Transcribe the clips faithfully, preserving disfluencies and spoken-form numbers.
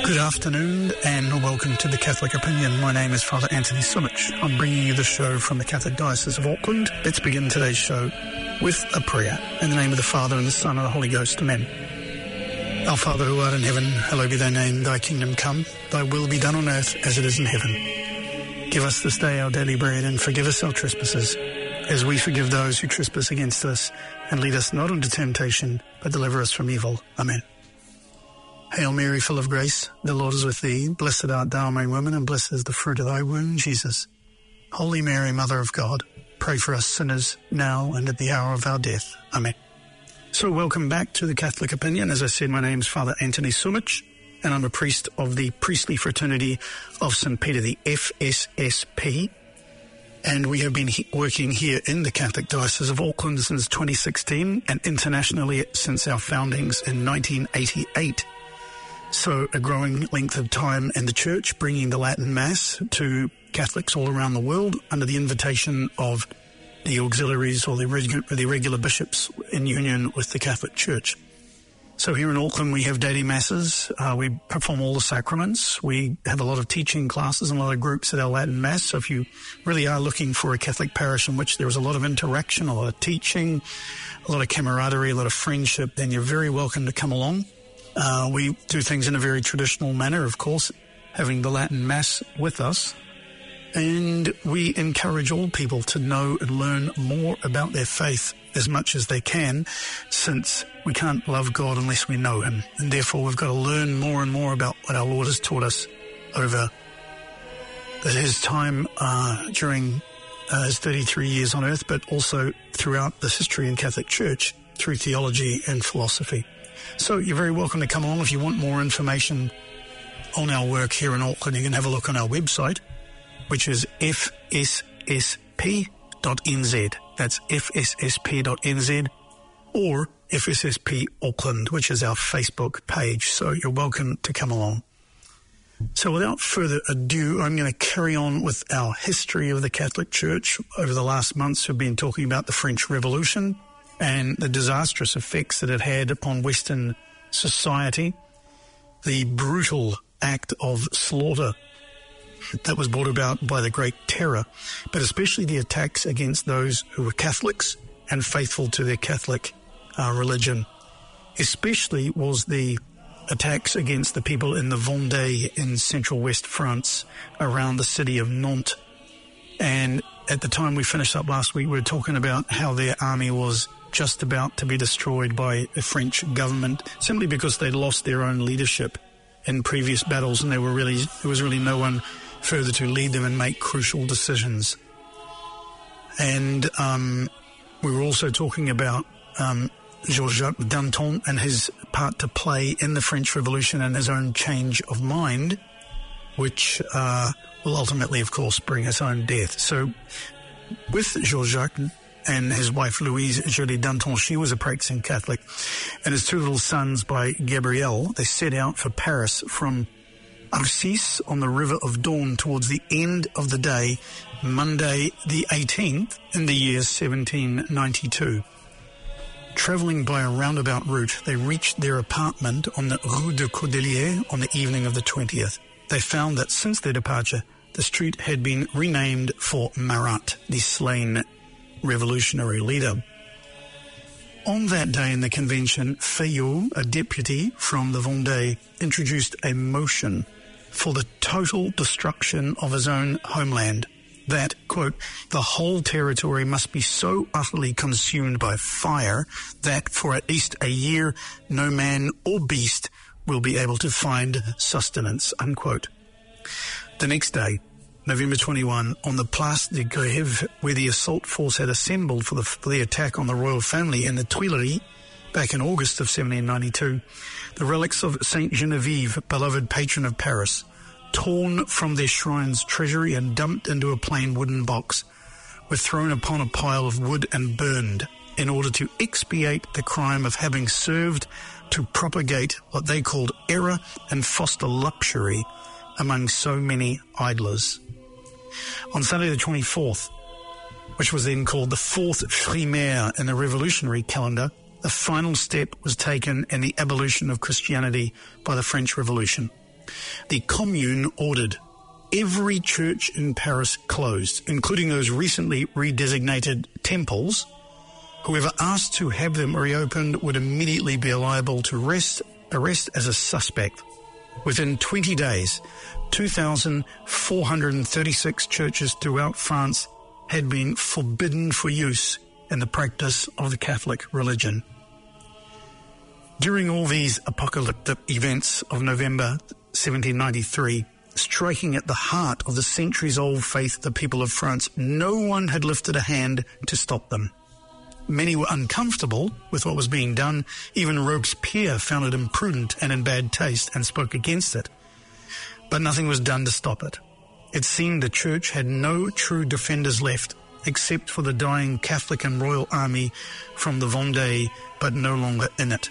Good afternoon and welcome to The Catholic Opinion. My name is Father Anthony Sumich. I'm bringing you the show from the Catholic Diocese of Auckland. Let's begin today's show with a prayer. In the name of the Father and the Son and the Holy Ghost. Amen. Our Father who art in heaven, hallowed be thy name. Thy kingdom come. Thy will be done on earth as it is in heaven. Give us this day our daily bread and forgive us our trespasses, as we forgive those who trespass against us. And lead us not into temptation, but deliver us from evil. Amen. Hail Mary, full of grace, the Lord is with thee. Blessed art thou among women, and blessed is the fruit of thy womb, Jesus. Holy Mary, Mother of God, pray for us sinners, now and at the hour of our death. Amen. So welcome back to The Catholic Opinion. As I said, my name is Father Anthony Sumich, and I'm a priest of the Priestly Fraternity of Saint Peter, the F S S P. And we have been he- working here in the Catholic Diocese of Auckland since twenty sixteen, and internationally since our foundings in nineteen eighty-eight. So a growing length of time in the Church, bringing the Latin Mass to Catholics all around the world under the invitation of the auxiliaries or the regular, the regular bishops in union with the Catholic Church. So here in Auckland we have daily Masses, uh, we perform all the sacraments, we have a lot of teaching classes and a lot of groups at our Latin Mass. So if you really are looking for a Catholic parish in which there is a lot of interaction, a lot of teaching, a lot of camaraderie, a lot of friendship, then you're very welcome to come along. Uh, we do things in a very traditional manner, of course, having the Latin Mass with us. And we encourage all people to know and learn more about their faith as much as they can, since we can't love God unless we know Him. And therefore, we've got to learn more and more about what our Lord has taught us over His time uh, during uh, His thirty-three years on earth, but also throughout the history in Catholic Church through theology and philosophy. So you're very welcome to come along. If you want more information on our work here in Auckland, you can have a look on our website, which is f s s p dot n z. That's f s s p dot n z, or F S S P Auckland, which is our Facebook page. So you're welcome to come along. So without further ado, I'm going to carry on with our history of the Catholic Church. Over the last months, we've been talking about the French Revolution and the disastrous effects that it had upon Western society, the brutal act of slaughter that was brought about by the Great Terror, but especially the attacks against those who were Catholics and faithful to their Catholic uh, religion. Especially was the attacks against the people in the Vendée in central West France around the city of Nantes. And at the time we finished up last week, we were talking about how their army was just about to be destroyed by the French government simply because they'd lost their own leadership in previous battles, and there were really there was really no one further to lead them and make crucial decisions. And um, we were also talking about um, Georges Danton and his part to play in the French Revolution and his own change of mind, which uh, will ultimately, of course, bring his own death. So with Georges and his wife Louise Joly Danton, she was a practicing Catholic, and his two little sons by Gabrielle, they set out for Paris from Arcis on the River of Dawn towards the end of the day, Monday the eighteenth in the year seventeen ninety-two. Travelling by a roundabout route, they reached their apartment on the Rue de Cordelier on the evening of the twentieth. They found that since their departure, the street had been renamed for Marat, the slain revolutionary leader. On that day in the convention, Fayot, a deputy from the Vendée, introduced a motion for the total destruction of his own homeland, that, quote, the whole territory must be so utterly consumed by fire that for at least a year no man or beast will be able to find sustenance, unquote. The next day, November twenty-first, on the Place de Grève, where the assault force had assembled for the, for the attack on the royal family in the Tuileries back in August of seventeen ninety-two, the relics of Saint Genevieve, beloved patron of Paris, torn from their shrine's treasury and dumped into a plain wooden box, were thrown upon a pile of wood and burned in order to expiate the crime of having served to propagate what they called error and foster luxury among so many idlers. On Sunday the twenty-fourth, which was then called the fourth Frimaire in the revolutionary calendar, the final step was taken in the abolition of Christianity by the French Revolution. The Commune ordered every church in Paris closed, including those recently redesignated temples. Whoever asked to have them reopened would immediately be liable to arrest, arrest as a suspect. Within twenty days, two thousand four hundred thirty-six churches throughout France had been forbidden for use in the practice of the Catholic religion. During all these apocalyptic events of November seventeen ninety-three, striking at the heart of the centuries-old faith of the people of France, no one had lifted a hand to stop them. Many were uncomfortable with what was being done. Even Robespierre found it imprudent and in bad taste and spoke against it. But nothing was done to stop it. It seemed the church had no true defenders left, except for the dying Catholic and Royal Army from the Vendée, but no longer in it.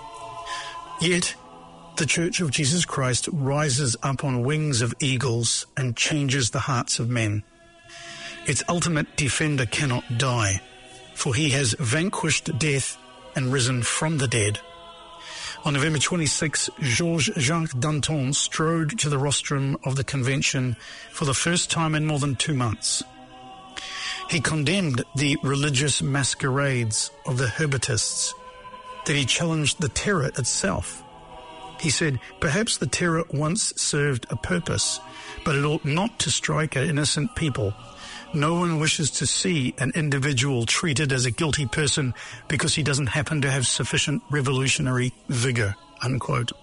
Yet, the Church of Jesus Christ rises up on wings of eagles and changes the hearts of men. Its ultimate defender cannot die, for he has vanquished death and risen from the dead. On November twenty-sixth, Georges-Jacques Danton strode to the rostrum of the convention for the first time in more than two months. He condemned the religious masquerades of the Herbatists, that he challenged the terror itself. He said, perhaps the terror once served a purpose, but it ought not to strike at innocent people. No one wishes to see an individual treated as a guilty person because he doesn't happen to have sufficient revolutionary vigor, unquote.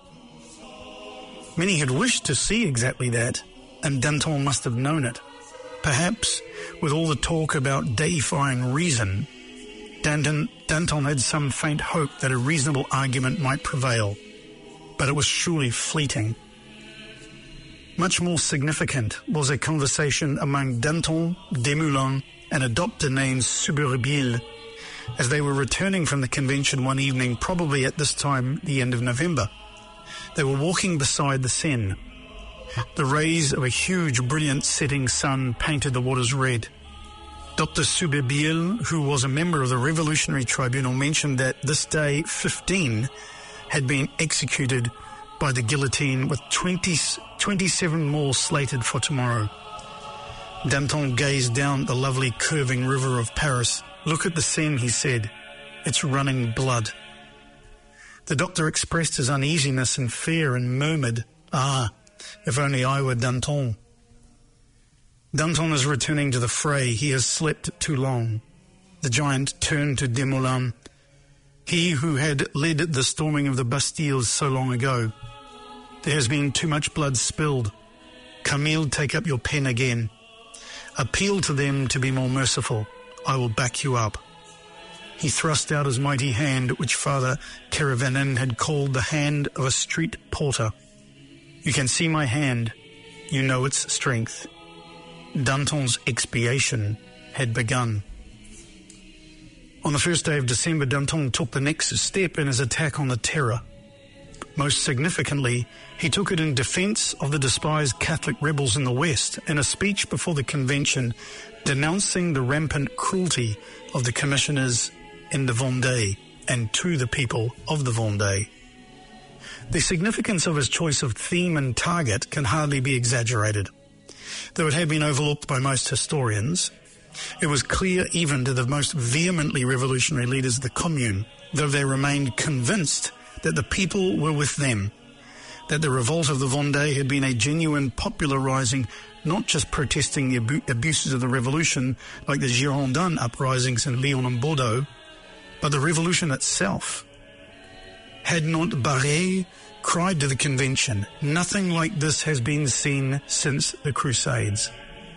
Many had wished to see exactly that, and Danton must have known it. Perhaps, with all the talk about deifying reason, Danton, Danton had some faint hope that a reasonable argument might prevail, but it was surely fleeting. Much more significant was a conversation among Danton, Desmoulins, and a doctor named Souberville, as they were returning from the convention one evening, probably at this time, the end of November. They were walking beside the Seine. The rays of a huge, brilliant setting sun painted the waters red. Doctor Souberville, who was a member of the Revolutionary Tribunal, mentioned that this day, fifteen had been executed by the guillotine, with twenty, twenty-seven more slated for tomorrow. Danton gazed down the lovely curving river of Paris. Look at the Seine, he said. It's running blood. The doctor expressed his uneasiness and fear and murmured, ah, if only I were Danton. Danton is returning to the fray. He has slept too long. The giant turned to Desmoulins, he who had led the storming of the Bastille so long ago. There has been too much blood spilled. Camille, take up your pen again. Appeal to them to be more merciful. I will back you up. He thrust out his mighty hand, which Father Caravanin had called the hand of a street porter. You can see my hand. You know its strength. Danton's expiation had begun. On the first day of December, Danton took the next step in his attack on the terror. Most significantly, he took it in defense of the despised Catholic rebels in the West in a speech before the convention denouncing the rampant cruelty of the commissioners in the Vendée and to the people of the Vendée. The significance of his choice of theme and target can hardly be exaggerated. Though it had been overlooked by most historians, it was clear even to the most vehemently revolutionary leaders of the Commune, though they remained convinced that the people were with them, that the revolt of the Vendée had been a genuine popular rising, not just protesting the abu- abuses of the revolution like the Girondin uprisings in Lyon and Bordeaux, but the revolution itself. Had not Barré cried to the convention, nothing like this has been seen since the Crusades.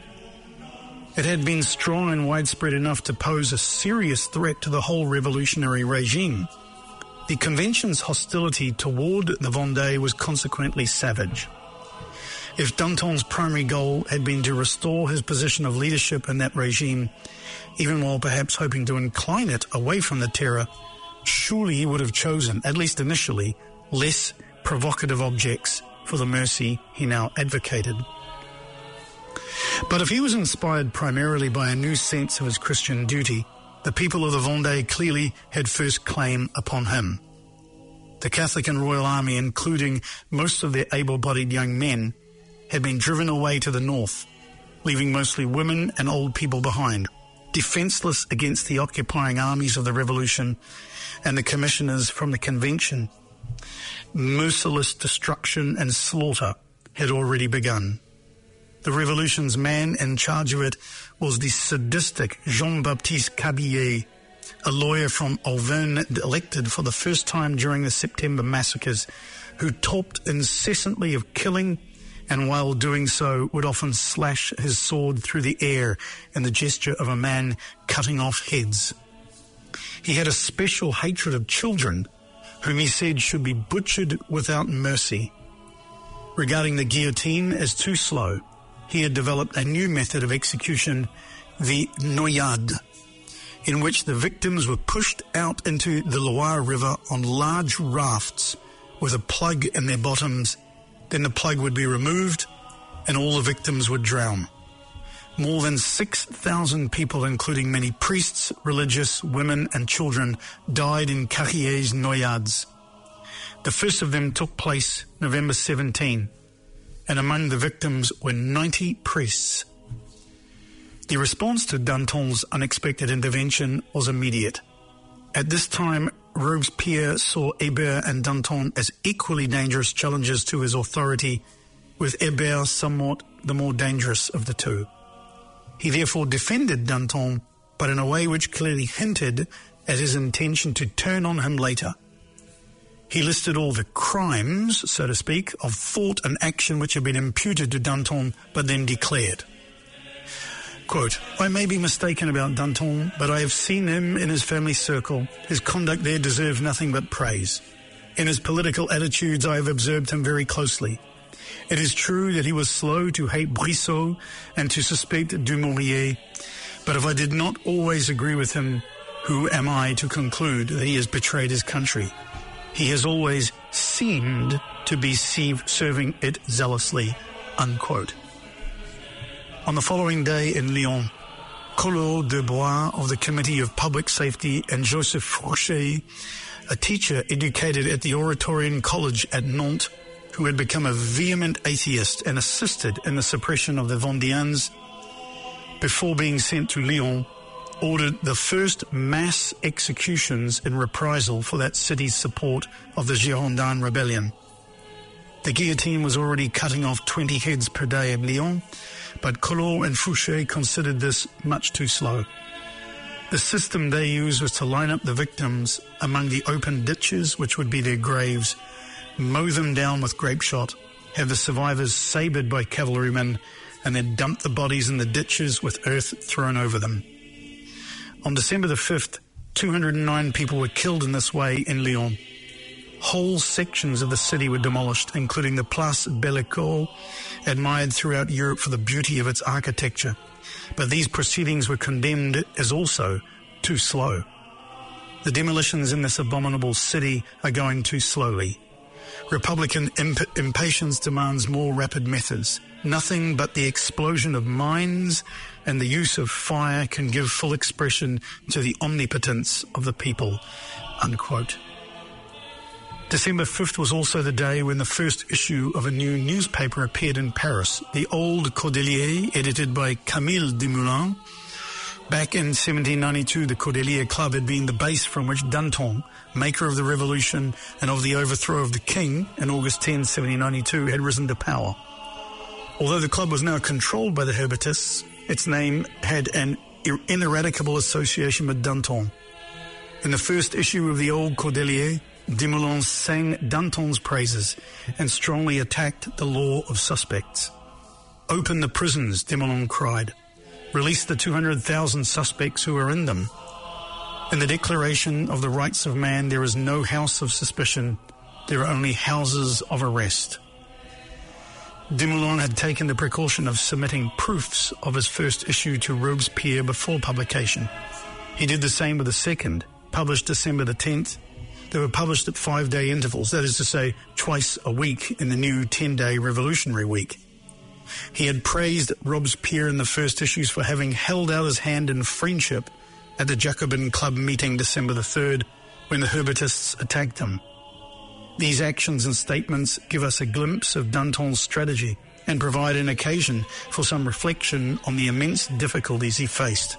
It had been strong and widespread enough to pose a serious threat to the whole revolutionary regime. The convention's hostility toward the Vendée was consequently savage. If Danton's primary goal had been to restore his position of leadership in that regime, even while perhaps hoping to incline it away from the terror, surely he would have chosen, at least initially, less provocative objects for the mercy he now advocated. But if he was inspired primarily by a new sense of his Christian duty, the people of the Vendée clearly had first claim upon him. The Catholic and Royal Army, including most of their able-bodied young men, had been driven away to the north, leaving mostly women and old people behind, defenseless against the occupying armies of the revolution and the commissioners from the convention. Merciless destruction and slaughter had already begun. The revolution's man in charge of it was the sadistic Jean-Baptiste Kabylie, a lawyer from Auvergne elected for the first time during the September massacres, who talked incessantly of killing, and while doing so would often slash his sword through the air in the gesture of a man cutting off heads. He had a special hatred of children, whom he said should be butchered without mercy. Regarding the guillotine as too slow, he had developed a new method of execution, the noyade, in which the victims were pushed out into the Loire River on large rafts with a plug in their bottoms. Then the plug would be removed and all the victims would drown. More than six thousand people, including many priests, religious, women and children, died in Carrier's noyades. The first of them took place November seventeenth, and among the victims were ninety priests. The response to Danton's unexpected intervention was immediate. At this time, Robespierre saw Hébert and Danton as equally dangerous challengers to his authority, with Hébert somewhat the more dangerous of the two. He therefore defended Danton, but in a way which clearly hinted at his intention to turn on him later. He listed all the crimes, so to speak, of thought and action which had been imputed to Danton, but then declared, quote, "I may be mistaken about Danton, but I have seen him in his family circle. His conduct there deserves nothing but praise. In his political attitudes, I have observed him very closely. It is true that he was slow to hate Brissot and to suspect Dumouriez, but if I did not always agree with him, who am I to conclude that he has betrayed his country? He has always seemed to be serving it zealously," unquote. On the following day in Lyon, Collot Dubois of the Committee of Public Safety and Joseph Fouché, a teacher educated at the Oratorian College at Nantes, who had become a vehement atheist and assisted in the suppression of the Vendéens, before being sent to Lyon, ordered the first mass executions in reprisal for that city's support of the Girondin rebellion. The guillotine was already cutting off twenty heads per day in Lyon, but Collot and Fouché considered this much too slow. The system they used was to line up the victims among the open ditches, which would be their graves, mow them down with grape shot, have the survivors sabred by cavalrymen, and then dump the bodies in the ditches with earth thrown over them. On December the fifth, two hundred nine people were killed in this way in Lyon. Whole sections of the city were demolished, including the Place Bellecour, admired throughout Europe for the beauty of its architecture. But these proceedings were condemned as also too slow. The demolitions in this abominable city are going too slowly. Republican imp- impatience demands more rapid methods. Nothing but the explosion of mines and the use of fire can give full expression to the omnipotence of the people," unquote. December fifth was also the day when the first issue of a new newspaper appeared in Paris, the Old Cordelier, edited by Camille Desmoulins. Back in seventeen ninety-two, the Cordelier Club had been the base from which Danton, maker of the revolution and of the overthrow of the king in August tenth, seventeen ninety-two, had risen to power. Although the club was now controlled by the Herbertists, its name had an ineradicable association with Danton. In the first issue of the Old Cordelier, Desmoulins sang Danton's praises and strongly attacked the law of suspects. "Open the prisons," Desmoulins cried. "Release the two hundred thousand suspects who are in them. In the Declaration of the Rights of Man, there is no house of suspicion. There are only houses of arrest." Desmoulins had taken the precaution of submitting proofs of his first issue to Robespierre before publication. He did the same with the second, published December the tenth. They were published at five-day intervals, that is to say, twice a week in the new ten-day Revolutionary Week. He had praised Robespierre in the first issues for having held out his hand in friendship at the Jacobin Club meeting December the third, when the Herbertists attacked him. These actions and statements give us a glimpse of Danton's strategy and provide an occasion for some reflection on the immense difficulties he faced.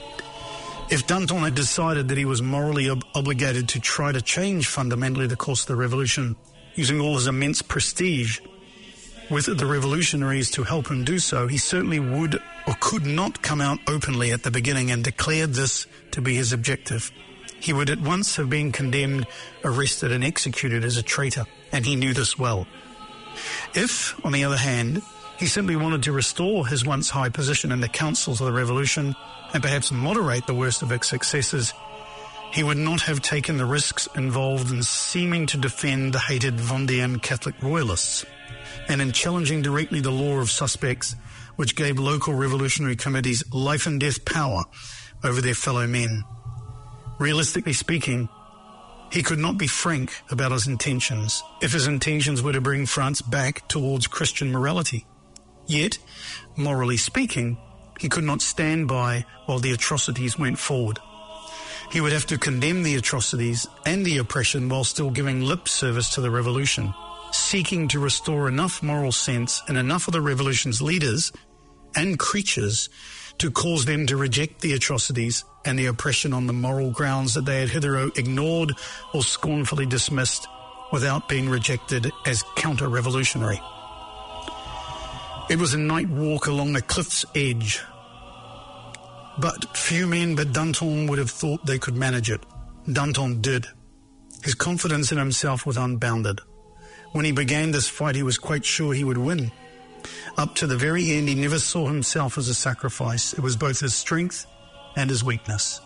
If Danton had decided that he was morally ob- obligated to try to change fundamentally the course of the revolution, using all his immense prestige with the revolutionaries to help him do so, he certainly would or could not come out openly at the beginning and declare this to be his objective. He would at once have been condemned, arrested and executed as a traitor, and he knew this well. If, on the other hand, he simply wanted to restore his once high position in the councils of the revolution and perhaps moderate the worst of its successes, he would not have taken the risks involved in seeming to defend the hated Vendéan Catholic royalists and in challenging directly the law of suspects, which gave local revolutionary committees life and death power over their fellow men. Realistically speaking, he could not be frank about his intentions if his intentions were to bring France back towards Christian morality. Yet, morally speaking, he could not stand by while the atrocities went forward. He would have to condemn the atrocities and the oppression while still giving lip service to the revolution, seeking to restore enough moral sense in enough of the revolution's leaders and creatures to cause them to reject the atrocities and the oppression on the moral grounds that they had hitherto ignored or scornfully dismissed without being rejected as counter-revolutionary. It was a night walk along the cliff's edge, but few men but Danton would have thought they could manage it. Danton did. His confidence in himself was unbounded. When he began this fight, he was quite sure he would win. Up to the very end, he never saw himself as a sacrifice. It was both his strength and his weakness.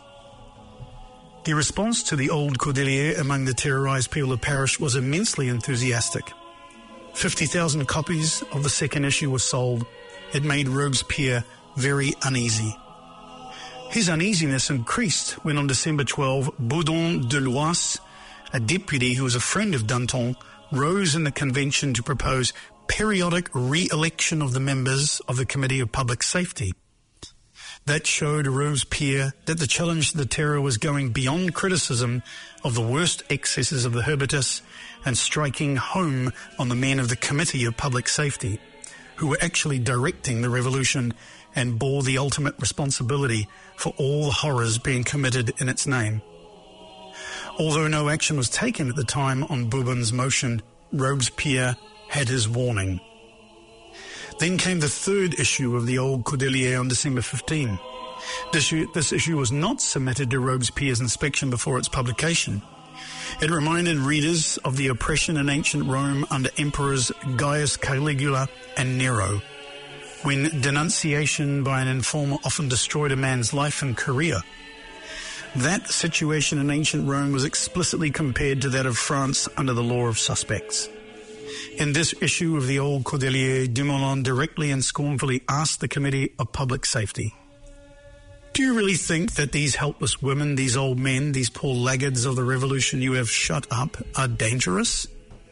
The response to the old Cordelier among the terrorized people of Paris was immensely enthusiastic. fifty thousand copies of the second issue were sold. It made Robespierre very uneasy. His uneasiness increased when on December twelfth, Baudon de Lois, a deputy who was a friend of Danton, rose in the convention to propose periodic re-election of the members of the Committee of Public Safety. That showed Robespierre that the challenge to the terror was going beyond criticism of the worst excesses of the Hebertists and striking home on the men of the Committee of Public Safety, who were actually directing the revolution and bore the ultimate responsibility for all the horrors being committed in its name. Although no action was taken at the time on Bourbon's motion, Robespierre had his warning. Then came the third issue of the old Cordelier on December fifteenth. This issue, this issue was not submitted to Robespierre's inspection before its publication. It reminded readers of the oppression in ancient Rome under emperors Gaius Caligula and Nero, when denunciation by an informer often destroyed a man's life and career. That situation in ancient Rome was explicitly compared to that of France under the law of suspects. In this issue of the old Cordelier, Dumoulin directly and scornfully asked the Committee of Public Safety, "Do you really think that these helpless women, these old men, these poor laggards of the revolution you have shut up are dangerous?"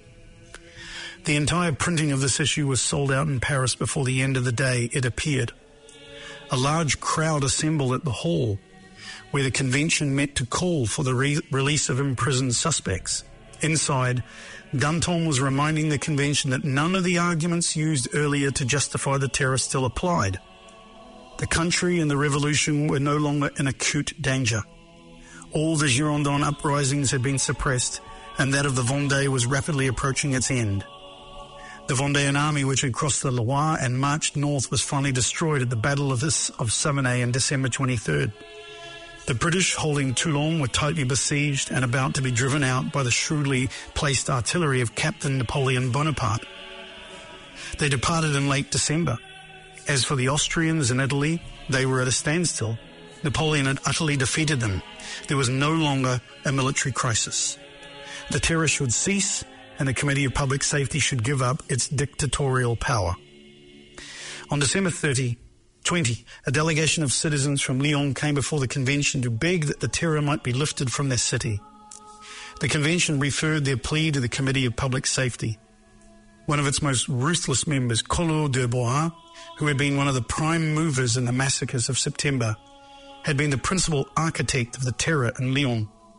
The entire printing of this issue was sold out in Paris before the end of the day it appeared. A large crowd assembled at the hall, where the convention met to call for the re- release of imprisoned suspects. Inside, Danton was reminding the convention that none of the arguments used earlier to justify the terror still applied. The country and the revolution were no longer in acute danger. All the Girondin uprisings had been suppressed, and that of the Vendée was rapidly approaching its end. The Vendéan army, which had crossed the Loire and marched north, was finally destroyed at the Battle of, this, of Savenay on December twenty-third. The British, holding Toulon, were tightly besieged and about to be driven out by the shrewdly placed artillery of Captain Napoleon Bonaparte. They departed in late December. As for the Austrians in Italy, they were at a standstill. Napoleon had utterly defeated them. There was no longer a military crisis. The terror should cease, and the Committee of Public Safety should give up its dictatorial power. On December thirtieth, twenty, a delegation of citizens from Lyon came before the convention to beg that the terror might be lifted from their city. The convention referred their plea to the Committee of Public Safety. One of its most ruthless members, Collot d'Herbois, who had been one of the prime movers in the massacres of September, had been the principal architect of the terror in Lyon.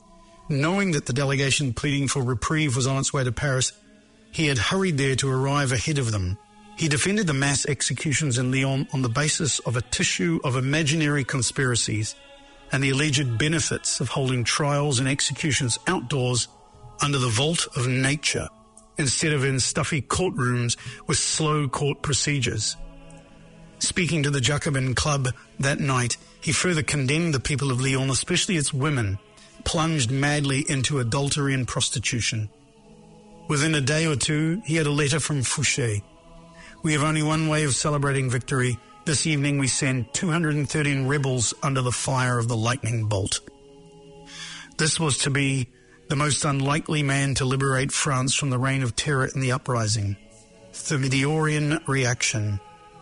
Knowing that the delegation pleading for reprieve was on its way to Paris, he had hurried there to arrive ahead of them. He defended the mass executions in Lyon on the basis of a tissue of imaginary conspiracies and the alleged benefits of holding trials and executions outdoors under the vault of nature instead of in stuffy courtrooms with slow court procedures. Speaking to the Jacobin Club that night, he further condemned the people of Lyon, especially its women, plunged madly into adultery and prostitution. Within a day or two, he had a letter from Fouché. We have only one way of celebrating victory. This evening we send two hundred thirteen rebels under the fire of the lightning bolt. This was to be the most unlikely man to liberate France from the reign of terror in the uprising. Thermidorian reaction.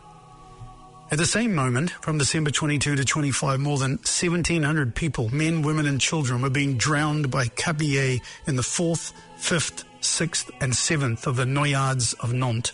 At the same moment, from December twenty-second to twenty-fifth, more than seventeen hundred people, men, women and children, were being drowned by cabiais in the fourth, fifth, sixth and seventh of the Noyades of Nantes.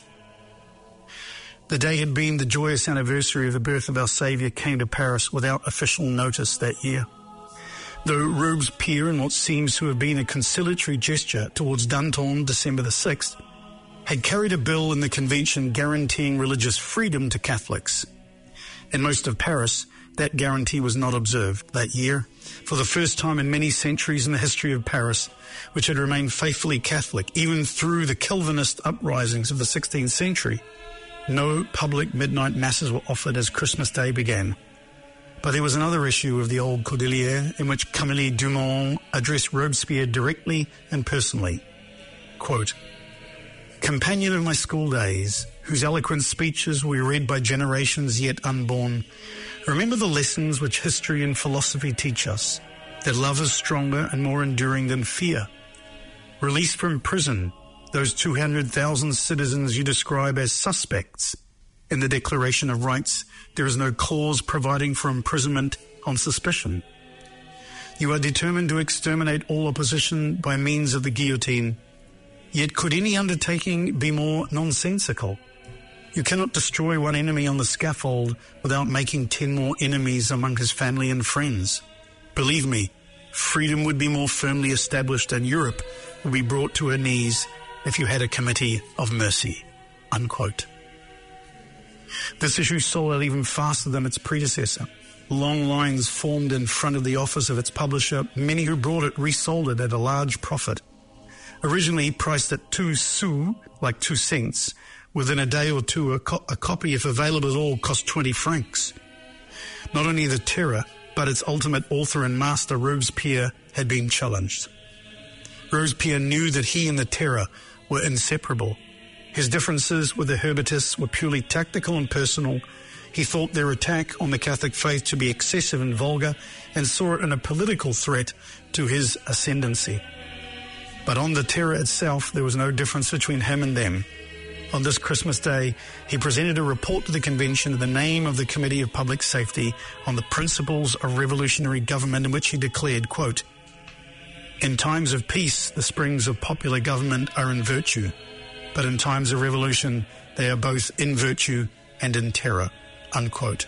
The day had been the joyous anniversary of the birth of our Saviour came to Paris without official notice that year. Though Robespierre, in what seems to have been a conciliatory gesture towards Danton, December the sixth, had carried a bill in the convention guaranteeing religious freedom to Catholics. In most of Paris, that guarantee was not observed that year. For the first time in many centuries in the history of Paris, which had remained faithfully Catholic even through the Calvinist uprisings of the sixteenth century, no public midnight masses were offered as Christmas Day began. But there was another issue of the old Cordelier in which Camille Dumont addressed Robespierre directly and personally. Quote, "Companion of my school days, whose eloquent speeches we read by generations yet unborn, remember the lessons which history and philosophy teach us, that love is stronger and more enduring than fear. Released from prison, those two hundred thousand citizens you describe as suspects. In the Declaration of Rights, there is no clause providing for imprisonment on suspicion. You are determined to exterminate all opposition by means of the guillotine. Yet could any undertaking be more nonsensical? You cannot destroy one enemy on the scaffold without making ten more enemies among his family and friends. Believe me, freedom would be more firmly established and Europe would be brought to her knees if you had a committee of mercy." Unquote. This issue sold out even faster than its predecessor. Long lines formed in front of the office of its publisher. Many who brought it resold it at a large profit. Originally priced at two sous, like two cents, within a day or two a, co- a copy, if available at all, cost twenty francs. Not only the Terror, but its ultimate author and master, Robespierre, had been challenged. Robespierre knew that he and the Terror were inseparable. His differences with the Herbertists were purely tactical and personal. He thought their attack on the Catholic faith to be excessive and vulgar and saw it in a political threat to his ascendancy. But on the Terror itself, there was no difference between him and them. On this Christmas Day, he presented a report to the convention in the name of the Committee of Public Safety on the principles of revolutionary government, in which he declared, quote, "In times of peace, the springs of popular government are in virtue, but in times of revolution, they are both in virtue and in terror," unquote.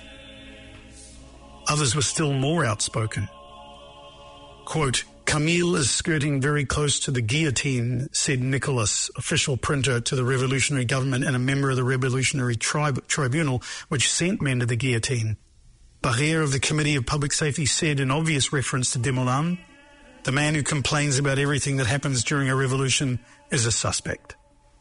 Others were still more outspoken. Quote, "Camille is skirting very close to the guillotine," said Nicolas, official printer to the revolutionary government and a member of the revolutionary tri- tribunal which sent men to the guillotine. Barrère of the Committee of Public Safety said, in obvious reference to Desmoulins, "The man who complains about everything that happens during a revolution is a suspect."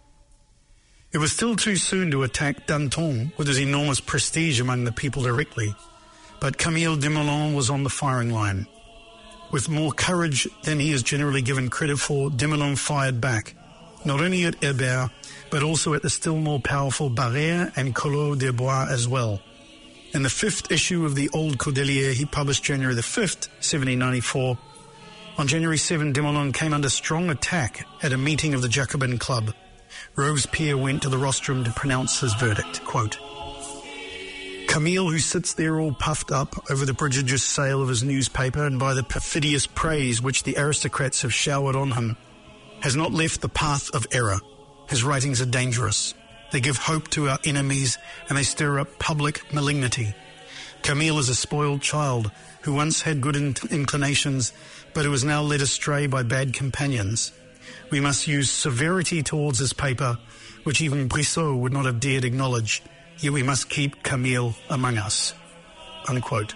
It was still too soon to attack Danton with his enormous prestige among the people directly, but Camille Desmoulins was on the firing line. With more courage than he is generally given credit for, Desmoulins fired back, not only at Hébert, but also at the still more powerful Barrère and Collot d'Herbois as well. In the fifth issue of the Old Cordelier he published January the fifth, seventeen ninety-four, on January seventh, Desmoulins came under strong attack at a meeting of the Jacobin Club. Robespierre went to the rostrum to pronounce his verdict, quote, "Camille, who sits there all puffed up over the prodigious sale of his newspaper and by the perfidious praise which the aristocrats have showered on him, has not left the path of error. His writings are dangerous. They give hope to our enemies and they stir up public malignity. Camille is a spoiled child who once had good in- inclinations, but who is now led astray by bad companions. We must use severity towards this paper, which even Brissot would not have dared acknowledge, yet we must keep Camille among us." Unquote.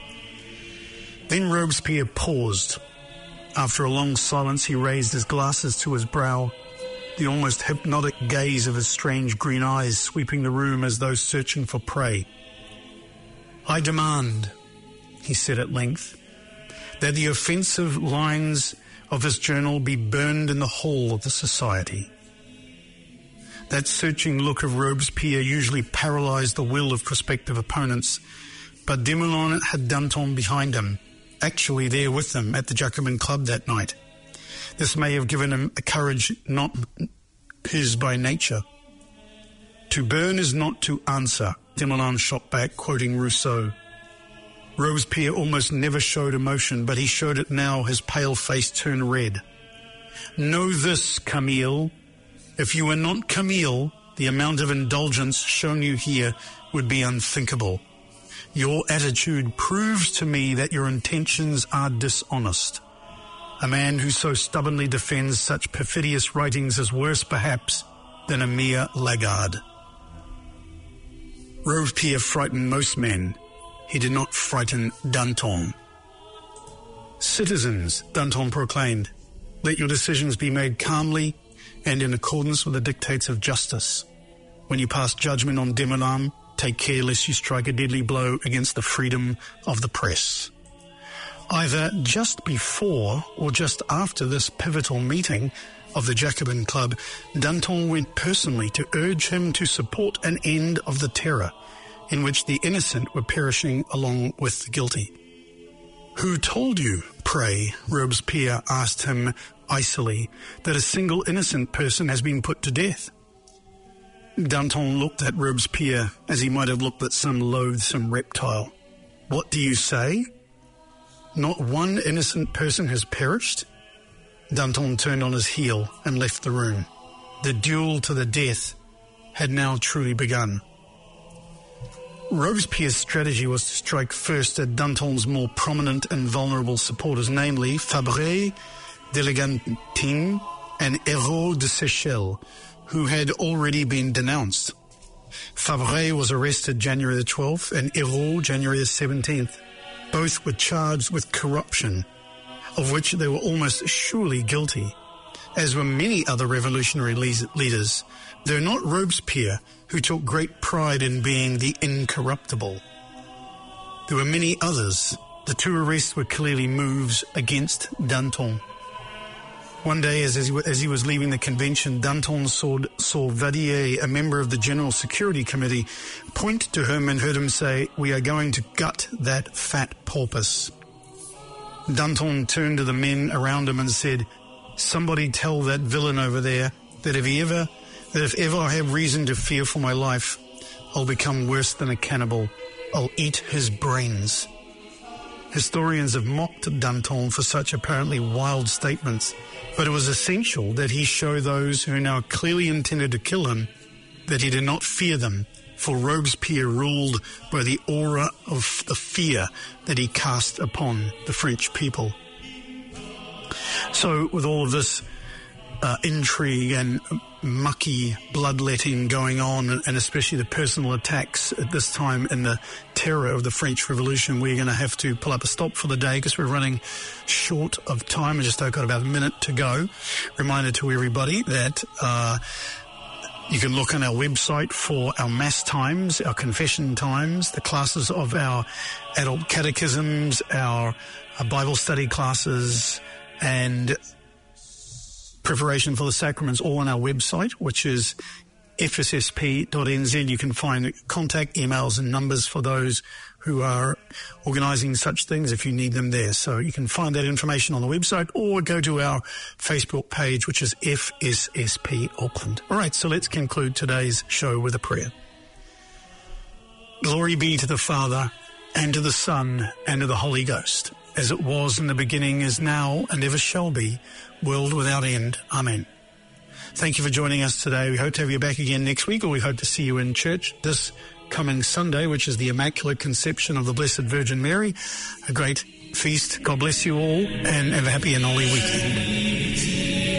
Then Robespierre paused. After a long silence, he raised his glasses to his brow, the almost hypnotic gaze of his strange green eyes sweeping the room as though searching for prey. "I demand," he said at length, "that the offensive lines of this journal be burned in the whole of the society." That searching look of Robespierre usually paralysed the will of prospective opponents, but Desmoulins had Danton behind him, actually there with them at the Jacobin Club that night. This may have given him a courage not his by nature. "To burn is not to answer," Desmoulins shot back, quoting Rousseau. Robespierre almost never showed emotion, but he showed it now, his pale face turned red. "Know this, Camille. If you were not Camille, the amount of indulgence shown you here would be unthinkable. Your attitude proves to me that your intentions are dishonest. A man who so stubbornly defends such perfidious writings is worse, perhaps, than a mere laggard." Robespierre frightened most men. He did not frighten Danton. "Citizens," Danton proclaimed, "let your decisions be made calmly and in accordance with the dictates of justice. When you pass judgment on Desmoulins, take care lest you strike a deadly blow against the freedom of the press." Either just before or just after this pivotal meeting of the Jacobin Club, Danton went personally to urge him to support an end of the terror in which the innocent were perishing along with the guilty. "Who told you, pray," Robespierre asked him icily, "that a single innocent person has been put to death?" Danton looked at Robespierre as he might have looked at some loathsome reptile. "What do you say? Not one innocent person has perished?" Danton turned on his heel and left the room. The duel to the death had now truly begun. Robespierre's strategy was to strike first at Danton's more prominent and vulnerable supporters, namely Fabre, Delegantin, and Hérault de Seychelles, who had already been denounced. Fabre was arrested January the twelfth and Hérault January the seventeenth. Both were charged with corruption, of which they were almost surely guilty, as were many other revolutionary leaders, though not Robespierre, who took great pride in being the incorruptible. There were many others. The two arrests were clearly moves against Danton. One day, as, as he was leaving the convention, Danton saw, saw Vadier, a member of the General Security Committee, point to him and heard him say, "We are going to gut that fat porpoise." Danton turned to the men around him and said, "Somebody tell that villain over there that if he ever, that if ever I have reason to fear for my life, I'll become worse than a cannibal. I'll eat his brains." Historians have mocked Danton for such apparently wild statements, but it was essential that he show those who now clearly intended to kill him that he did not fear them, for Robespierre ruled by the aura of the fear that he cast upon the French people. So with all of this uh, intrigue and mucky bloodletting going on, and especially the personal attacks at this time in the terror of the French Revolution, we're going to have to pull up a stop for the day because we're running short of time. We just got about a minute to go. Reminder to everybody that uh, you can look on our website for our mass times, our confession times, the classes of our adult catechisms, our, our Bible study classes, and preparation for the sacraments, all on our website, which is f s s p dot n z. You can find contact emails and numbers for those who are organising such things if you need them there. So you can find that information on the website or go to our Facebook page, which is F S S P Auckland. All right, so let's conclude today's show with a prayer. Glory be to the Father, and to the Son, and to the Holy Ghost, as it was in the beginning, is now, and ever shall be, world without end. Amen. Thank you for joining us today. We hope to have you back again next week, or we hope to see you in church. This coming Sunday, which is the Immaculate Conception of the Blessed Virgin Mary. A great feast. God bless you all, and have a happy and holy weekend.